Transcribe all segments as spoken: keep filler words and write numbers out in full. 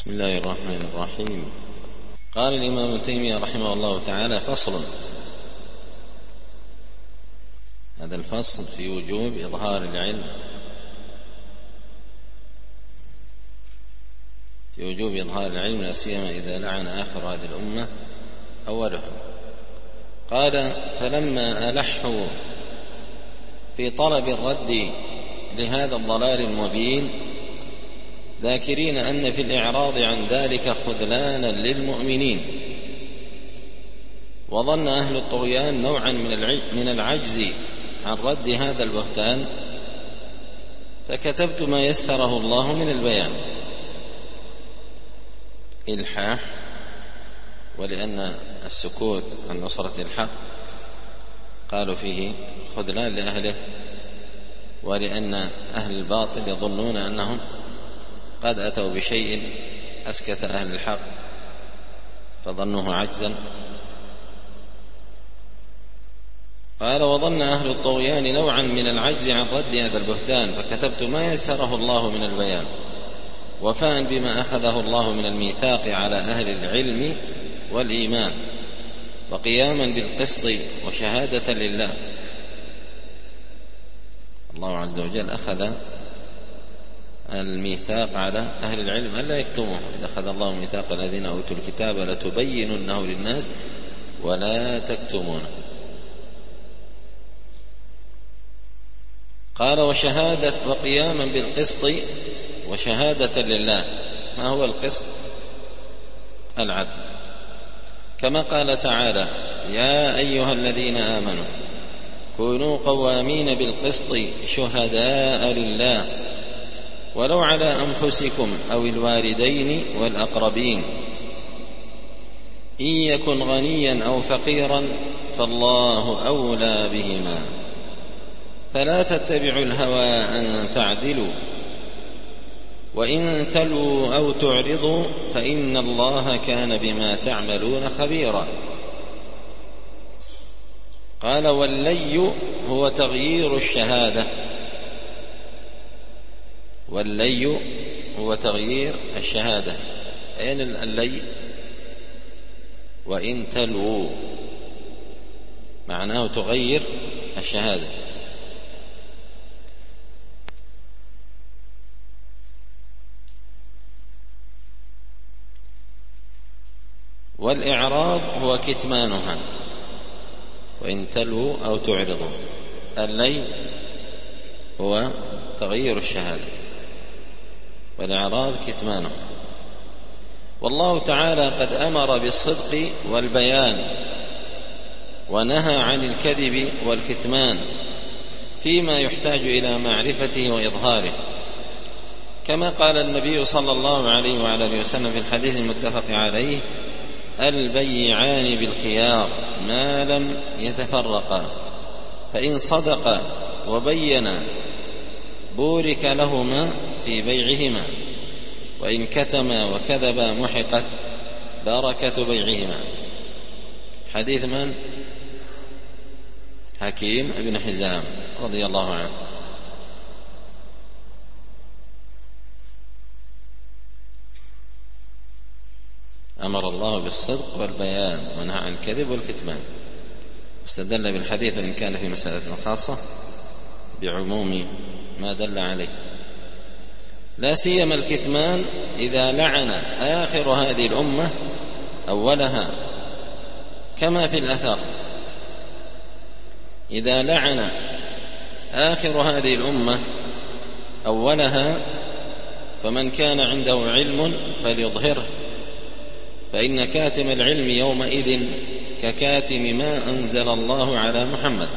بسم الله الرحمن الرحيم. قال الإمام ابن تيمية رحمه الله تعالى: فصل. هذا الفصل في وجوب إظهار العلم في وجوب إظهار العلم لا سيما إذا لعن آخر هذه الأمة أولهم. قال: فلما ألحوا في طلب الرد لهذا الضلال المبين، ذاكرين أن في الإعراض عن ذلك خذلانا للمؤمنين، وظن أهل الطغيان نوعا من العجز عن رد هذا البهتان، فكتبت ما يسره الله من البيان. إلحاح، ولأن السكوت عن نصرة الحق قالوا فيه خذلان لأهله، ولأن أهل الباطل يظنون أنهم قد أتوا بشيء أسكت أهل الحق فظنوه عجزا. قال: وظن أهل الطغيان نوعا من العجز عن رد هذا البهتان، فكتبت ما يسره الله من البيان، وفاء بما أخذه الله من الميثاق على أهل العلم والإيمان، وقياما بالقسط وشهادة لله. الله عز وجل أخذ الميثاق على أهل العلم ألا يكتموه. إذا أخذ الله ميثاق الذين أوتوا الكتاب لتبيننه للناس ولا تكتمونه. قال: وشهادة وقياما بالقسط وشهادة لله. ما هو القسط؟ العدل، كما قال تعالى: يا أيها الذين آمنوا كونوا قوامين بالقسط شهداء لله ولو على أنفسكم أو الوالدين والأقربين إن يكن غنيا أو فقيرا فالله أولى بهما فلا تتبعوا الهوى أن تعدلوا وإن تلوا أو تعرضوا فإن الله كان بما تعملون خبيرا. قال: واللي هو تغيير الشهادة. واللي هو تغيير الشهادة. أين اللي؟ وإن تلوا معناه تغير الشهادة. والإعراض هو كتمانها، وإن تلوا أو تعرضوا. اللي هو تغيير الشهادة، والإعراض كتمانه. والله تعالى قد أمر بالصدق والبيان ونهى عن الكذب والكتمان فيما يحتاج إلى معرفته وإظهاره، كما قال النبي صلى الله عليه وعلى آله وسلم في الحديث المتفق عليه: البيعان بالخيار ما لم يتفرقا، فإن صدقا وبينا بورك لهما في بيعهما، وإن كتما وكذبا محقت بركة بيعهما. حديث من؟ حكيم بن حزام رضي الله عنه. أمر الله بالصدق والبيان ونهى عن الكذب والكتمان، واستدل بالحديث إن كان في مسألة خاصة بعموم ما دل عليه، لا سيما الكتمان إذا لعن آخر هذه الأمة أولها، كما في الأثر: إذا لعن آخر هذه الأمة أولها فمن كان عنده علم فليظهره، فإن كاتم العلم يومئذ ككاتم ما أنزل الله على محمد.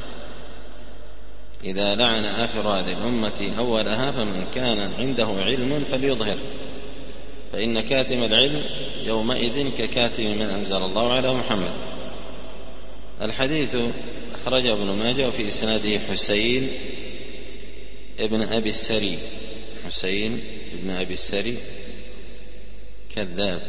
إذا لعن آخر هذه الأمة أولها فمن كان عنده علم فليظهر، فإن كاتم العلم يومئذ ككاتم من أنزل الله على محمد. الحديث أخرجه ابن ماجه، وفي إسناده حسين ابن أبي السري. حسين ابن أبي السري كذاب،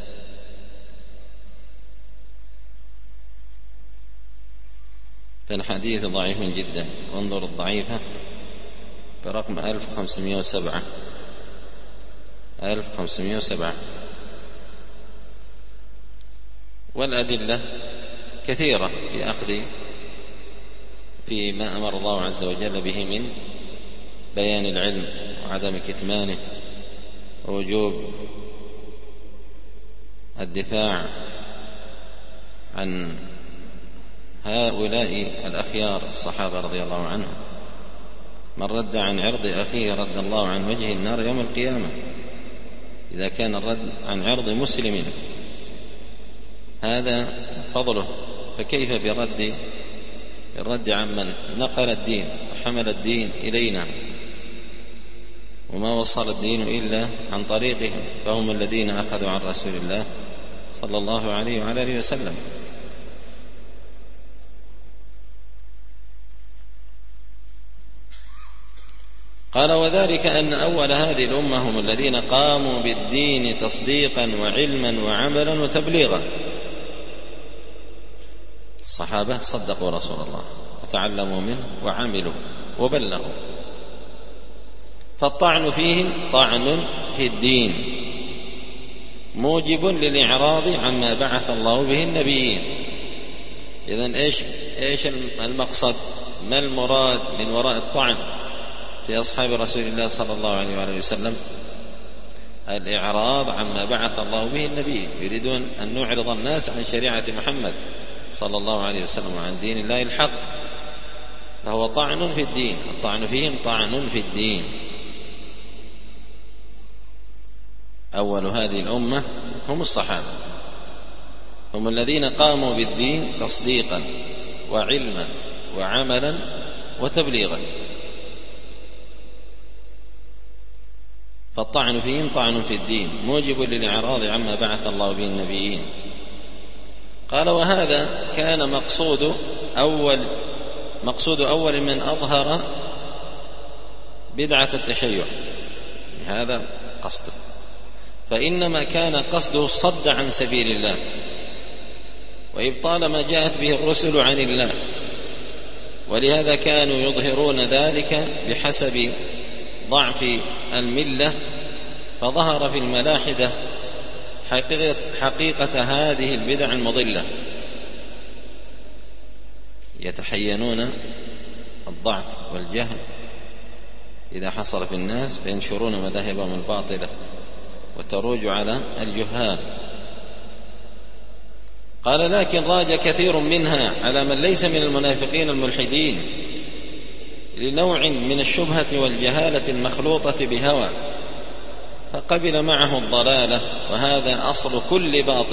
فالحديث ضعيف جدا. وانظر الضعيفة برقم ألف وخمسمائة وسبعة. ألف وخمسمائة وسبعة. والأدلة كثيرة في أخذ فيما أمر الله عز وجل به من بيان العلم وعدم كتمانه ووجوب الدفاع عن هؤلاء الأخيار الصحابة رضي الله عنهم. من رد عن عرض أخيه رد الله عن وجه النار يوم القيامة، إذا كان الرد عن عرض مسلم هذا فضله، فكيف برد الرد عن من نقل الدين وحمل الدين إلينا وما وصل الدين إلا عن طريقهم، فهم الذين أخذوا عن رسول الله صلى الله عليه وعلى آله وسلم. قال: وذلك أن أول هذه الأمة هم الذين قاموا بالدين تصديقا وعلما وعملا وتبليغا. الصحابة صدقوا رسول الله وتعلموا منه وعملوا وبلغوا، فالطعن فيهم طعن في الدين موجب للإعراض عما بعث الله به النبيين. إذن إيش إيش المقصد؟ ما المراد من وراء الطعن في أصحاب رسول الله صلى الله عليه وآله وسلم؟ الإعراض عما بعث الله به النبي، يريدون أن نعرض الناس عن شريعة محمد صلى الله عليه وسلم وعن دين الله الحق، فهو طعن في الدين. الطعن فيهم طعن في الدين. أول هذه الأمة هم الصحابة، هم الذين قاموا بالدين تصديقا وعلما وعملا وتبليغا، فالطعن فيهم طعن في الدين موجب للإعراض عما بعث الله به النبيين. قال: وهذا كان مقصود أول مقصود أول من أظهر بدعة التشيع، هذا قصده، فإنما كان قصده الصد عن سبيل الله وإبطال ما جاءت به الرسل عن الله، ولهذا كانوا يظهرون ذلك بحسب ضعف الملة، فظهر في الملاحدة حقيقة, حقيقة هذه البدع المضلة، يتحينون الضعف والجهل إذا حصل في الناس فينشرون مذاهبهم الباطلة وتروج على الجهال. قال: لكن راج كثير منها على من ليس من المنافقين الملحدين لنوع من الشبهة والجهالة المخلوطة بهوى، فقبل معه الضلالة، وهذا أصل كل باطل.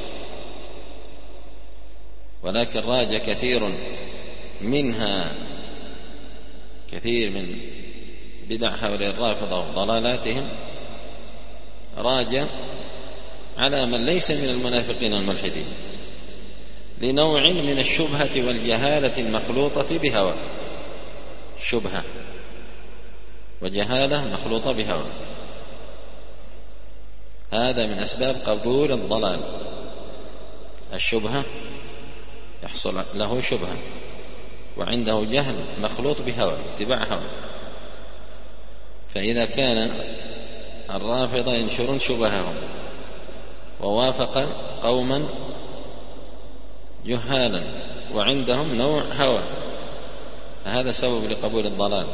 ولكن راج كثير منها، كثير من بدع هؤلاء الرافضة وضلالاتهم راج على من ليس من المنافقين الملحدين لنوع من الشبهة والجهالة المخلوطة بهوى. شبهة وجهالة مخلوطة بهوى، هذا من أسباب قبول الضلال. الشبهة يحصل له شبهة وعنده جهل مخلوط بهوى، اتباع هوى. فإذا كان الرافضة ينشرون شبههم ووافق قوما جهالا وعندهم نوع هوى، فهذا سبب لقبول الضلال.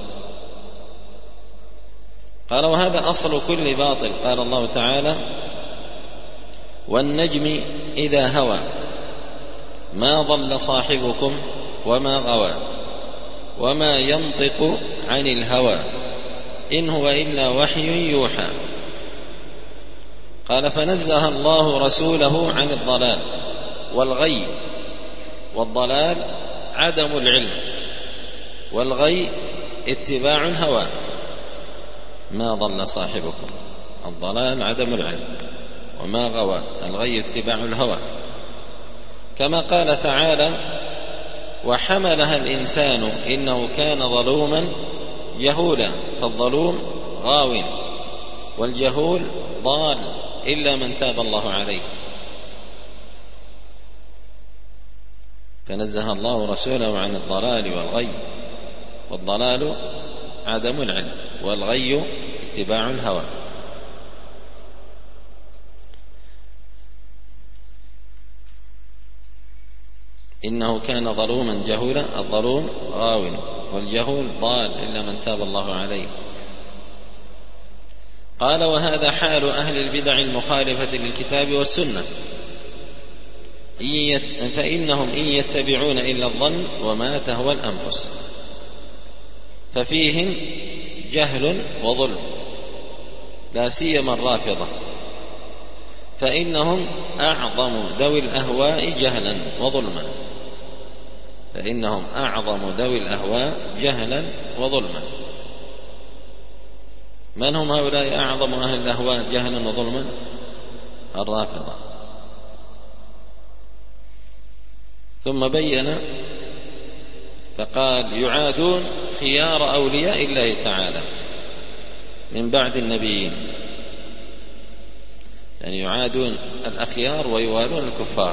قال: وهذا أصل كل باطل. قال الله تعالى: والنجم إذا هوى ما ضل صاحبكم وما غوى وما ينطق عن الهوى إن هو إلا وحي يوحى. قال: فنزه الله رسوله عن الضلال والغي، والضلال عدم العلم، والغي اتباع الهوى. ما ضل صاحبكم، الضلال عدم العلم، وما غوى الغي اتباع الهوى. كما قال تعالى: وحملها الإنسان إنه كان ظلوما جهولا. فالظلوم غاو والجهول ضال إلا من تاب الله عليه. فنزه الله رسوله عن الضلال والغي، والضلال عدم العلم، والغي اتباع الهوى. إنه كان ظلوما جهولا. الظلوم غاو، والجهول ضال إلا من تاب الله عليه. قال: وهذا حال أهل البدع المخالفة للكتاب والسنة، فإنهم إن يتبعون إلا الظن وما تهوى الأنفس، ففيهم جهل وظلم، لا سيما الرافضة، فإنهم أعظم ذوي الأهواء جهلا وظلما فإنهم أعظم ذوي الأهواء جهلا وظلما من هم هؤلاء أعظم أهل الأهواء جهلا وظلما؟ الرافضة. ثم بين فقال: يعادون خيار أولياء الله تعالى من بعد النبيين، يعني يعادون الأخيار ويوالون الكفار.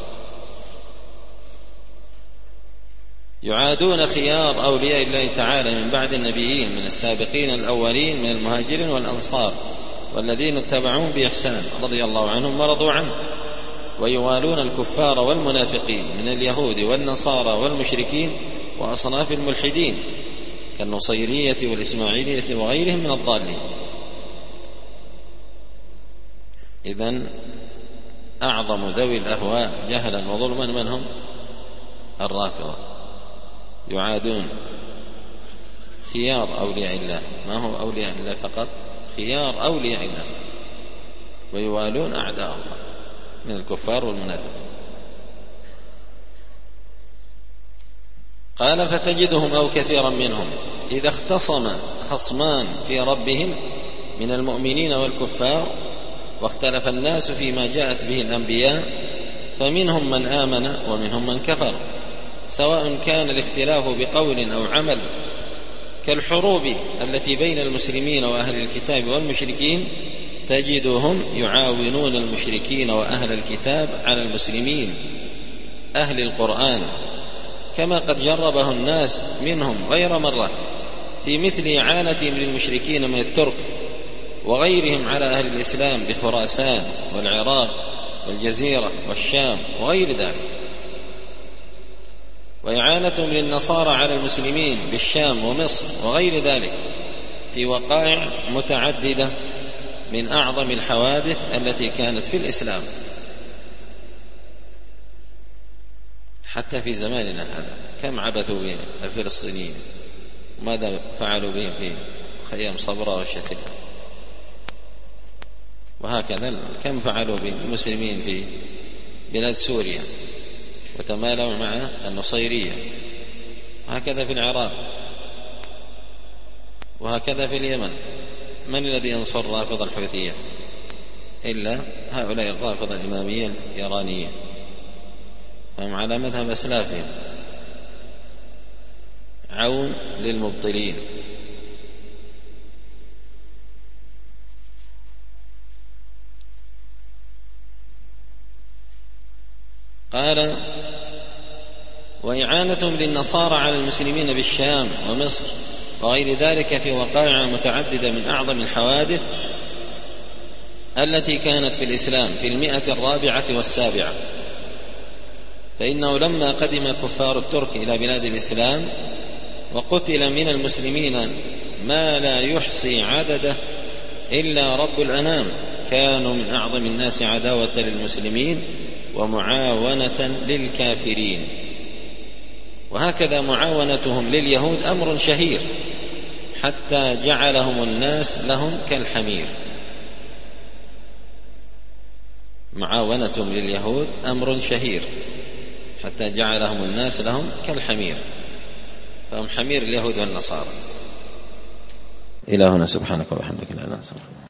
يعادون خيار أولياء الله تعالى من بعد النبيين من السابقين الأولين من المهاجرين والأنصار والذين اتبعوهم بإحسان رضي الله عنهم ورضوا عنه، ويوالون الكفار والمنافقين من اليهود والنصارى والمشركين وأصناف الملحدين كالنصيرية والإسماعيلية وغيرهم من الضالين. إذن أعظم ذوي الأهواء جهلا وظلما من هم؟ الرافضة. يعادون خيار أولياء الله، ما هو أولياء الله فقط، خيار أولياء الله، ويوالون أعداء الله من الكفار والمنافقين. قال: فتجدهم أو كثيرا منهم إذا اختصم خصمان في ربهم من المؤمنين والكفار واختلف الناس فيما جاءت به الأنبياء فمنهم من آمن ومنهم من كفر، سواء كان الاختلاف بقول أو عمل، كالحروب التي بين المسلمين وأهل الكتاب والمشركين، تجدهم يعاونون المشركين وأهل الكتاب على المسلمين أهل القرآن، كما قد جربه الناس منهم غير مرة في مثل إعانتهم للمشركين من الترك وغيرهم على أهل الإسلام بخراسان والعراق والجزيرة والشام وغير ذلك، وإعانتهم للنصارى على المسلمين بالشام ومصر وغير ذلك في وقائع متعددة من أعظم الحوادث التي كانت في الإسلام حتى في زماننا هذا. كم عبثوا به الفلسطينيين، ماذا فعلوا بهم في خيام صبرا والشتيل، وهكذا كم فعلوا بالمسلمين في بلاد سوريا وتمالوا مع النصيرية، وهكذا في العراق، وهكذا في اليمن. من الذي ينصر رافضة الحوثية إلا هؤلاء الرافضة الإمامية الإيرانية، هم على مذهب أسلافهم، عون للمبطلين. قال: وإعانتهم للنصارى على المسلمين بالشام ومصر وغير ذلك في وقائع متعددة من أعظم الحوادث التي كانت في الإسلام في المئة الرابعة والسابعة. فإنه لما قدم كفار الترك إلى بلاد الإسلام وقتل من المسلمين ما لا يحصي عدده إلا رب الأنام، كانوا من أعظم الناس عداوة للمسلمين ومعاونة للكافرين. وهكذا معاونتهم لليهود أمر شهير حتى جعلهم الناس لهم كالحمير. معاونتهم لليهود أمر شهير حتى جعلهم الناس لهم كالحمير، فهم حمير اليهود والنصارى. إلهنا سبحانك وبحمدك لا إله إلا أنت.